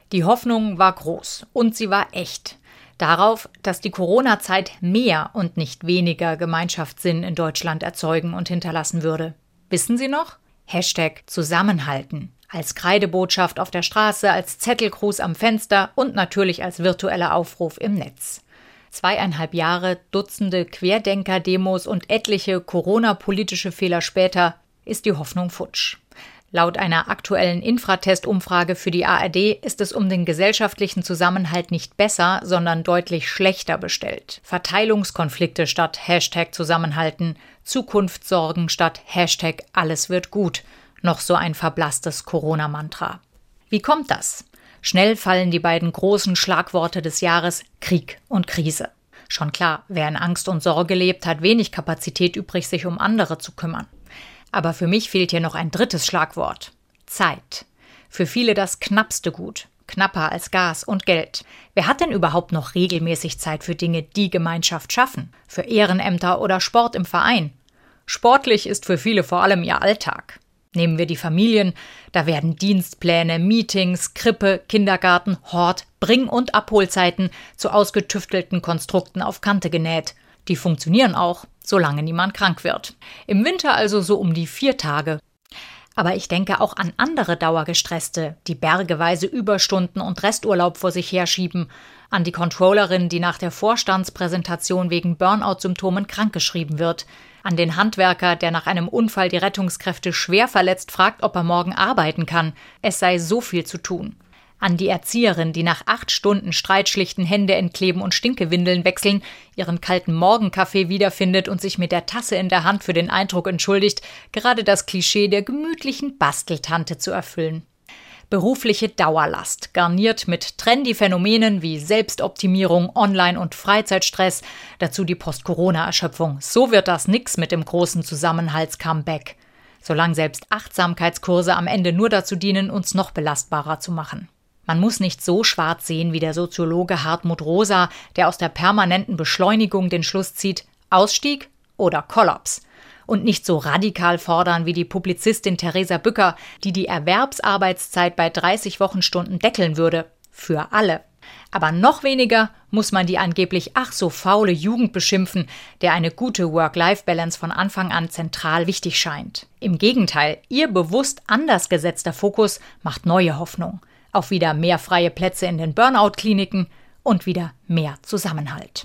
Die Hoffnung war groß und sie war echt. Darauf, dass die Corona-Zeit mehr und nicht weniger Gemeinschaftssinn in Deutschland erzeugen und hinterlassen würde. Wissen Sie noch? #Zusammenhalten. Als Kreidebotschaft auf der Straße, als Zettelgruß am Fenster und natürlich als virtueller Aufruf im Netz. 2,5 Jahre, Dutzende Querdenker-Demos und etliche Corona-politische Fehler später ist die Hoffnung futsch. Laut einer aktuellen Infratest-Umfrage für die ARD ist es um den gesellschaftlichen Zusammenhalt nicht besser, sondern deutlich schlechter bestellt. Verteilungskonflikte statt #Zusammenhalten, Zukunftssorgen statt #alles wird gut. Noch so ein verblasstes Corona-Mantra. Wie kommt das? Schnell fallen die beiden großen Schlagworte des Jahres Krieg und Krise. Schon klar, wer in Angst und Sorge lebt, hat wenig Kapazität übrig, sich um andere zu kümmern. Aber für mich fehlt hier noch ein drittes Schlagwort. Zeit. Für viele das knappste Gut. Knapper als Gas und Geld. Wer hat denn überhaupt noch regelmäßig Zeit für Dinge, die Gemeinschaft schaffen? Für Ehrenämter oder Sport im Verein? Sportlich ist für viele vor allem ihr Alltag. Nehmen wir die Familien, da werden Dienstpläne, Meetings, Krippe, Kindergarten, Hort, Bring- und Abholzeiten zu ausgetüftelten Konstrukten auf Kante genäht. Die funktionieren auch, solange niemand krank wird. Im Winter also so um die 4 Tage. Aber ich denke auch an andere Dauergestresste, die bergeweise Überstunden und Resturlaub vor sich herschieben, an die Controllerin, die nach der Vorstandspräsentation wegen Burnout-Symptomen krankgeschrieben wird, an den Handwerker, der nach einem Unfall die Rettungskräfte schwer verletzt fragt, ob er morgen arbeiten kann. Es sei so viel zu tun. An die Erzieherin, die nach 8 Stunden Streitschlichten Hände entkleben und Stinkewindeln wechseln, ihren kalten Morgenkaffee wiederfindet und sich mit der Tasse in der Hand für den Eindruck entschuldigt, gerade das Klischee der gemütlichen Basteltante zu erfüllen. Berufliche Dauerlast, garniert mit trendy Phänomenen wie Selbstoptimierung, Online- und Freizeitstress, dazu die Post-Corona-Erschöpfung. So wird das nix mit dem großen Zusammenhalts-Comeback. Solange selbst Achtsamkeitskurse am Ende nur dazu dienen, uns noch belastbarer zu machen. Man muss nicht so schwarz sehen wie der Soziologe Hartmut Rosa, der aus der permanenten Beschleunigung den Schluss zieht, Ausstieg oder Kollaps. Und nicht so radikal fordern wie die Publizistin Theresa Bücker, die die Erwerbsarbeitszeit bei 30 Wochenstunden deckeln würde. Für alle. Aber noch weniger muss man die angeblich ach so faule Jugend beschimpfen, der eine gute Work-Life-Balance von Anfang an zentral wichtig scheint. Im Gegenteil, ihr bewusst anders gesetzter Fokus macht neue Hoffnung. Auf wieder mehr freie Plätze in den Burnout-Kliniken und wieder mehr Zusammenhalt.